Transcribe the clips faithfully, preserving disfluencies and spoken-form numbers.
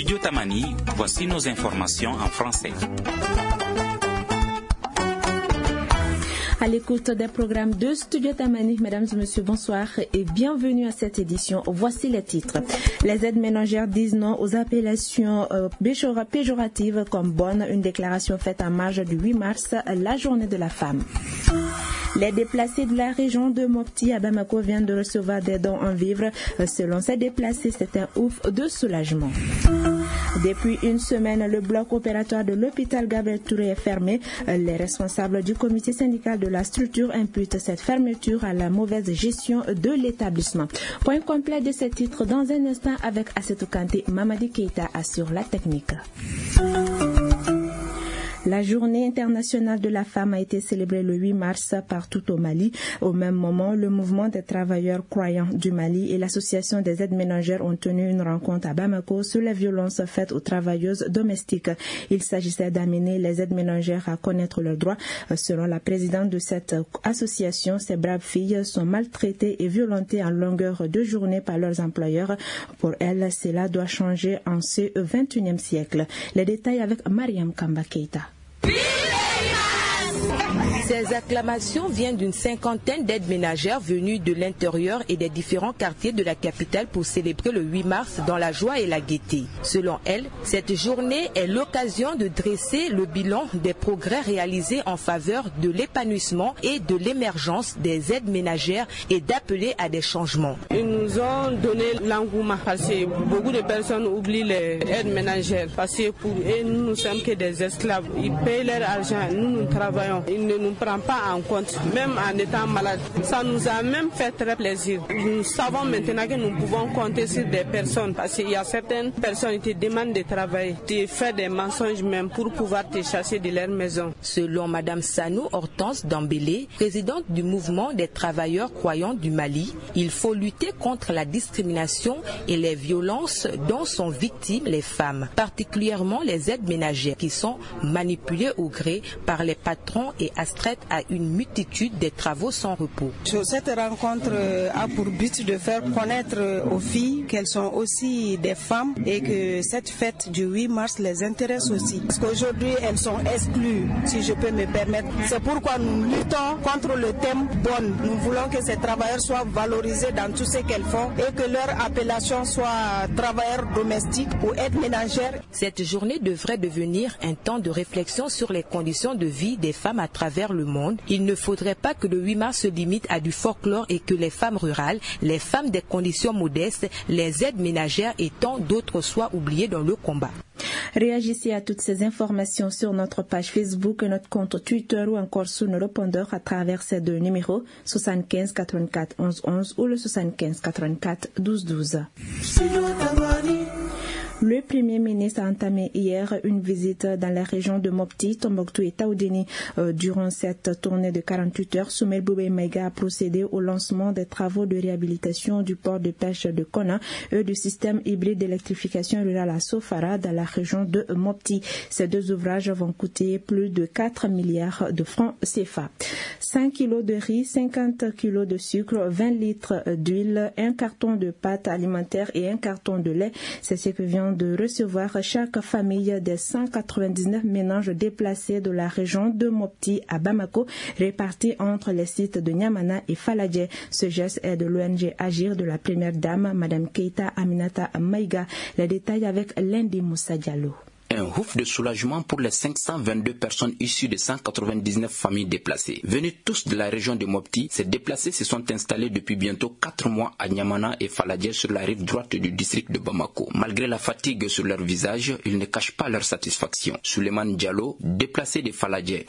Studio Tamani, voici nos informations en français. À l'écoute des programmes de Studio Tamani, mesdames et messieurs, bonsoir et bienvenue à cette édition. Voici les titres. Les aides ménagères disent non aux appellations euh, péjoratives comme bonne, une déclaration faite en marge du huit mars, la journée de la femme. Les déplacés de la région de Mopti à Bamako viennent de recevoir des dons en vivres. Selon ces déplacés, c'est un ouf de soulagement. Depuis une semaine, le bloc opératoire de l'hôpital Gabriel Touré est fermé. Les responsables du comité syndical de la structure imputent cette fermeture à la mauvaise gestion de l'établissement. Point complet de ces titres dans un instant avec Assetou Kanté. Mamadi Keita assure la technique. La journée internationale de la femme a été célébrée le huit mars partout au Mali. Au même moment, le mouvement des travailleurs croyants du Mali et l'association des aides ménagères ont tenu une rencontre à Bamako sur les violences faites aux travailleuses domestiques. Il s'agissait d'amener les aides ménagères à connaître leurs droits. Selon la présidente de cette association, ces braves filles sont maltraitées et violentées en longueur de journée par leurs employeurs. Pour elle, cela doit changer en ce vingt et unième siècle. Les détails avec Mariam Kamba Keita. Ces acclamations viennent d'une cinquantaine d'aides ménagères venues de l'intérieur et des différents quartiers de la capitale pour célébrer le huit mars dans la joie et la gaieté. Selon elles, cette journée est l'occasion de dresser le bilan des progrès réalisés en faveur de l'épanouissement et de l'émergence des aides ménagères et d'appeler à des changements. Ils nous ont donné l'engouement parce que beaucoup de personnes oublient les aides ménagères parce que pour eux, nous ne sommes que des esclaves. Ils payent leur argent, nous nous travaillons. Ils ne nous prennent pas en compte, même en étant malade. Ça nous a même fait très plaisir. Nous savons maintenant que nous pouvons compter sur des personnes parce qu'il y a certaines personnes qui te demandent de travailler, de faire des mensonges même pour pouvoir te chasser de leur maison. Selon Madame Sanou Hortense Dambélé, présidente du mouvement des travailleurs croyants du Mali, il faut lutter contre la discrimination et les violences dont sont victimes les femmes, particulièrement les aides ménagères qui sont manipulées au gré par les patrons et astraites à une multitude de travaux sans repos. Cette rencontre a pour but de faire connaître aux filles qu'elles sont aussi des femmes et que cette fête du huit mars les intéresse aussi. Parce qu'aujourd'hui, elles sont exclues, si je peux me permettre. C'est pourquoi nous luttons contre le thème bonne. Nous voulons que ces travailleurs soient valorisés dans tout ce qu'elles font et que leur appellation soit travailleurs domestiques ou aides ménagères. Cette journée devrait devenir un temps de réflexion sur les conditions de vie des femmes à travers le monde. Il ne faudrait pas que le huit mars se limite à du folklore et que les femmes rurales, les femmes des conditions modestes, les aides ménagères et tant d'autres soient oubliées dans le combat. Réagissez à toutes ces informations sur notre page Facebook, notre compte Twitter ou encore sur nos répondeurs à travers ces deux numéros soixante-quinze quatre-vingt-quatre onze onze ou le soixante-quinze quatre-vingt-quatre douze douze. Le Premier ministre a entamé hier une visite dans la région de Mopti, Tombouctou et Taoudini. Euh, durant cette tournée de quarante-huit heures, Soumaïla Boubèye Maïga a procédé au lancement des travaux de réhabilitation du port de pêche de Kona et du système hybride d'électrification rurale à Sofara dans la région de Mopti. Ces deux ouvrages vont coûter plus de quatre milliards de francs C F A. cinq kilos de riz, cinquante kilos de sucre, vingt litres d'huile, un carton de pâte alimentaire et un carton de lait. C'est ce que vient de recevoir chaque famille des cent quatre-vingt-dix-neuf ménages déplacés de la région de Mopti à Bamako, répartis entre les sites de Niamana et Faladje. Ce geste est de l'O N G Agir de la première dame, Madame Keita Aminata Maïga. Les détails avec Lendi Moussa Diallo. Un ouf de soulagement pour les cinq cent vingt-deux personnes issues de cent quatre-vingt-dix-neuf familles déplacées. Venus tous de la région de Mopti, ces déplacés se sont installés depuis bientôt quatre mois à Niamana et Faladje sur la rive droite du district de Bamako. Malgré la fatigue sur leur visage, ils ne cachent pas leur satisfaction. Souleymane Diallo, déplacé de Faladje.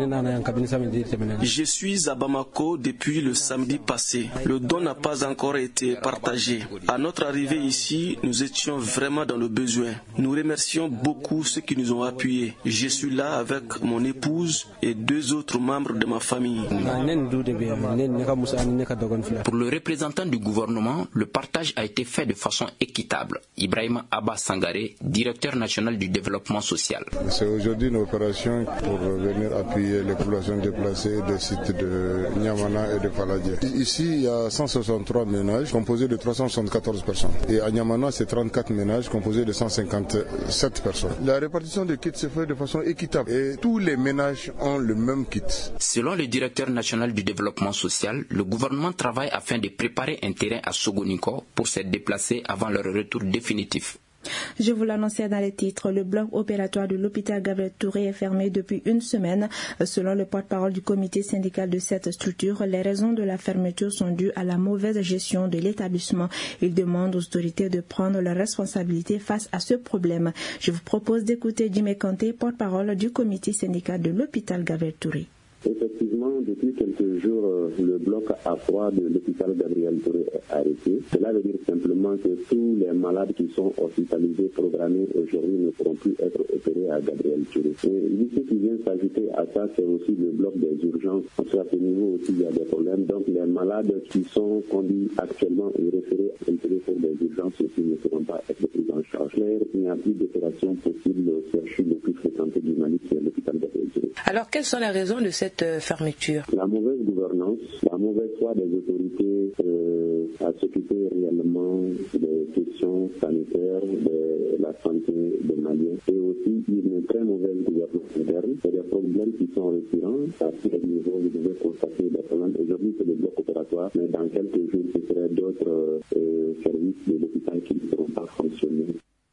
Je suis à Bamako depuis le samedi passé. Le don n'a pas encore été partagé. À notre arrivée ici, nous étions vraiment dans le besoin. Nous remercions beaucoup beaucoup ceux qui nous ont appuyés. Je suis là avec mon épouse et deux autres membres de ma famille. Pour le représentant du gouvernement, le partage a été fait de façon équitable. Ibrahima Abba Sangaré, directeur national du développement social. C'est aujourd'hui une opération pour venir appuyer les populations déplacées des sites de Niamana et de Faladier. Ici, il y a cent soixante-trois ménages composés de trois cent soixante-quatorze personnes. Et à Niamana, c'est trente-quatre ménages composés de cent cinquante-sept personnes. La répartition des kits se fait de façon équitable et tous les ménages ont le même kit. Selon le directeur national du développement social, le gouvernement travaille afin de préparer un terrain à Sogoniko pour se déplacer avant leur retour définitif. Je vous l'annonçais dans les titres, le bloc opératoire de l'hôpital Gabriel Touré est fermé depuis une semaine. Selon le porte-parole du comité syndical de cette structure, les raisons de la fermeture sont dues à la mauvaise gestion de l'établissement. Il demande aux autorités de prendre leurs responsabilités face à ce problème. Je vous propose d'écouter Jimé Kanté, porte-parole du comité syndical de l'hôpital Gabriel Touré. Effectivement, depuis quelques jours, le bloc A trois de l'hôpital Gabriel Touré est arrêté. Cela veut dire simplement que tous les malades qui sont hospitalisés, programmés aujourd'hui, ne pourront plus être opérés à Gabriel Touré. Et ce qui vient s'ajouter à ça, c'est aussi le bloc des urgences. À ce niveau aussi, il y a des problèmes. Donc, les malades qui sont conduits actuellement et référés pour des urgences aussi ne pourront pas être pris en charge. Il n'y a plus d'opération possible au C H U le plus fréquenté du Mali, qui est l'hôpital Gabriel Touré. Alors, quelles sont les raisons de cette fermeture? La mauvaise gouvernance, la mauvaise foi des autorités euh, à s'occuper réellement des questions sanitaires, de la santé des Maliens, et aussi une très mauvaise gouvernance interne. C'est des problèmes qui sont récurrents à tous les niveaux. Vous devez constater des problèmes. Aujourd'hui, c'est le bloc opératoire, mais dans quelques jours, ce seraient d'autres euh, services de l'hôpital qui ne pourront pas fonctionner.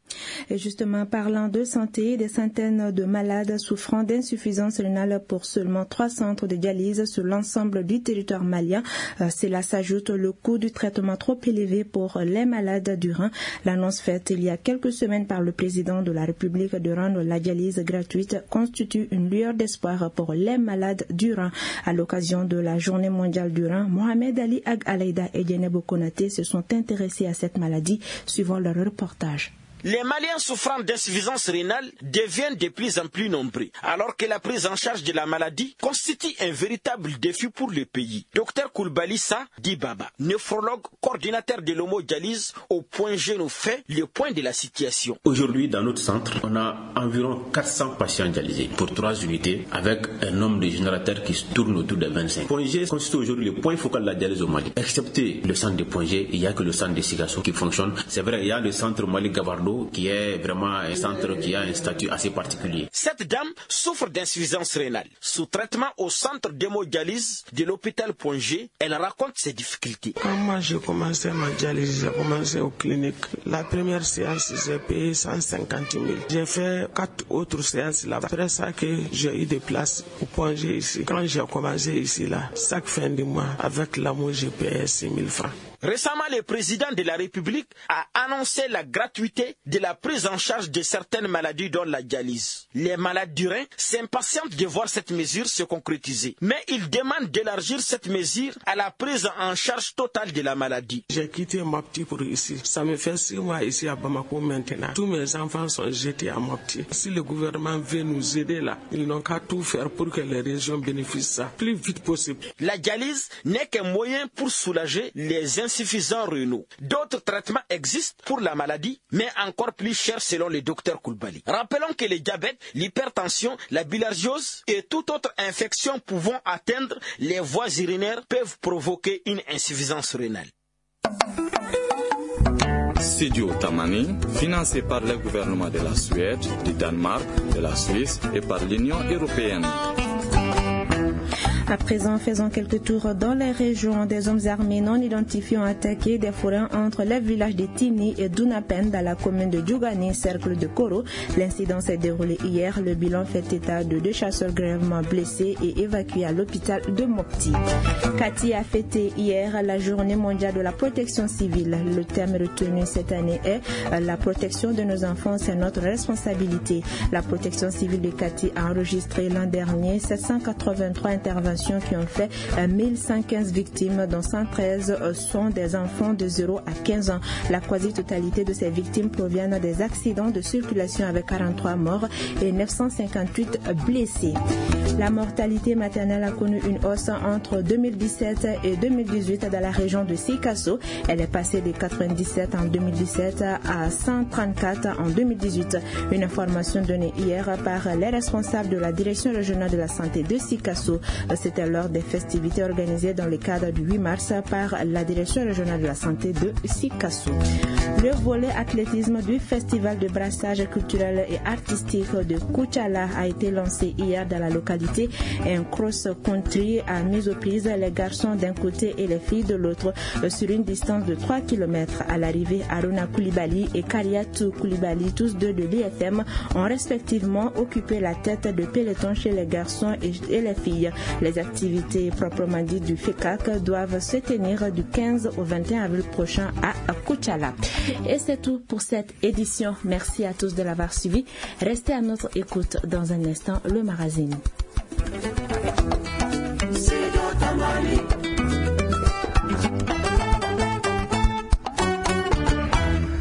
Et justement, parlant de santé, des centaines de malades souffrant d'insuffisance rénale pour seulement trois centres de dialyse sur l'ensemble du territoire malien. Euh, cela s'ajoute le coût du traitement trop élevé pour les malades du rein. L'annonce faite il y a quelques semaines par le président de la République de rendre la dialyse gratuite constitue une lueur d'espoir pour les malades du rein. À l'occasion de la Journée mondiale du rein, Mohamed Ali Ag Alaïda et Djenebo Konaté se sont intéressés à cette maladie, suivant leur reportage. Les Maliens souffrant d'insuffisance rénale deviennent de plus en plus nombreux, alors que la prise en charge de la maladie constitue un véritable défi pour le pays. Docteur Koulbalissa Dibaba, nephrologue, coordinateur de l'homodialyse au point G, nous fait le point de la situation. Aujourd'hui, dans notre centre, on a environ quatre cents patients dialysés pour trois unités avec un nombre de générateurs qui tourne autour de vingt-cinq. Point G constitue aujourd'hui le point focal de la dialyse au Mali. Excepté le centre de Point G, il n'y a que le centre de Sigasso qui fonctionne. C'est vrai, il y a le centre Mali-Gavardo qui est vraiment un centre qui a un statut assez particulier. Cette dame souffre d'insuffisance rénale. Sous traitement au centre d'hémodialyse de l'hôpital Point G, elle raconte ses difficultés. Quand moi j'ai commencé ma dialyse, j'ai commencé aux cliniques. La première séance, j'ai payé cent cinquante mille. J'ai fait quatre autres séances là. Après ça que j'ai eu des places au Point G ici. Quand j'ai commencé ici là, chaque fin du mois, avec l'amour, j'ai payé six mille francs. Récemment, le président de la République a annoncé la gratuité de la prise en charge de certaines maladies dont la dialyse. Les malades du rein s'impatientent de voir cette mesure se concrétiser. Mais ils demandent d'élargir cette mesure à la prise en charge totale de la maladie. J'ai quitté Mopti pour ici. Ça me fait six mois ici à Bamako maintenant. Tous mes enfants sont jetés à Mopti. Si le gouvernement veut nous aider là, ils n'ont qu'à tout faire pour que les régions bénéficient de ça plus vite possible. La dialyse n'est qu'un moyen pour soulager les insuffisants rénaux. D'autres traitements existent pour la maladie, mais encore plus chers selon le docteur Koulbali. Rappelons que le diabète, l'hypertension, la bilharziose et toute autre infection pouvant atteindre les voies urinaires peuvent provoquer une insuffisance rénale. Studio Tamani, financé par le gouvernement de la Suède, du Danemark, de la Suisse et par l'Union européenne. À présent, faisons quelques tours dans les régions. Des hommes armés non identifiés ont attaqué des forêts entre les villages de Tini et Dunapen dans la commune de Djougani, cercle de Koro. L'incident s'est déroulé hier. Le bilan fait état de deux chasseurs grièvement blessés et évacués à l'hôpital de Mopti. Cathy a fêté hier la journée mondiale de la protection civile. Le thème retenu cette année est « La protection de nos enfants, c'est notre responsabilité ». La protection civile de Cathy a enregistré l'an dernier sept cent quatre-vingt-trois interventions interventions qui ont fait mille cent quinze victimes, dont cent treize sont des enfants de zéro à quinze ans. La quasi-totalité de ces victimes proviennent des accidents de circulation avec quarante-trois morts et neuf cent cinquante-huit blessés. La mortalité maternelle a connu une hausse entre deux mille dix-sept et deux mille dix-huit dans la région de Sikasso. Elle est passée de quatre-vingt-dix-sept en deux mille dix-sept à cent trente-quatre en deux mille dix-huit. Une information donnée hier par les responsables de la direction régionale de la santé de Sikasso. C'était lors des festivités organisées dans le cadre du huit mars par la direction régionale de la santé de Sikasso. Le volet athlétisme du festival de brassage culturel et artistique de Kuchala a été lancé hier dans la localité. Un cross-country a mis aux prises les garçons d'un côté et les filles de l'autre sur une distance de trois kilomètres. À l'arrivée, Aruna Koulibaly et Kariatou Koulibaly, tous deux de l'I F M, ont respectivement occupé la tête de peloton chez les garçons et les filles. Les activités proprement dites du F E C A C doivent se tenir du quinze au vingt et un avril prochain à Kuchala. Et c'est tout pour cette édition. Merci à tous de l'avoir suivi. Restez à notre écoute dans un instant, le magazine.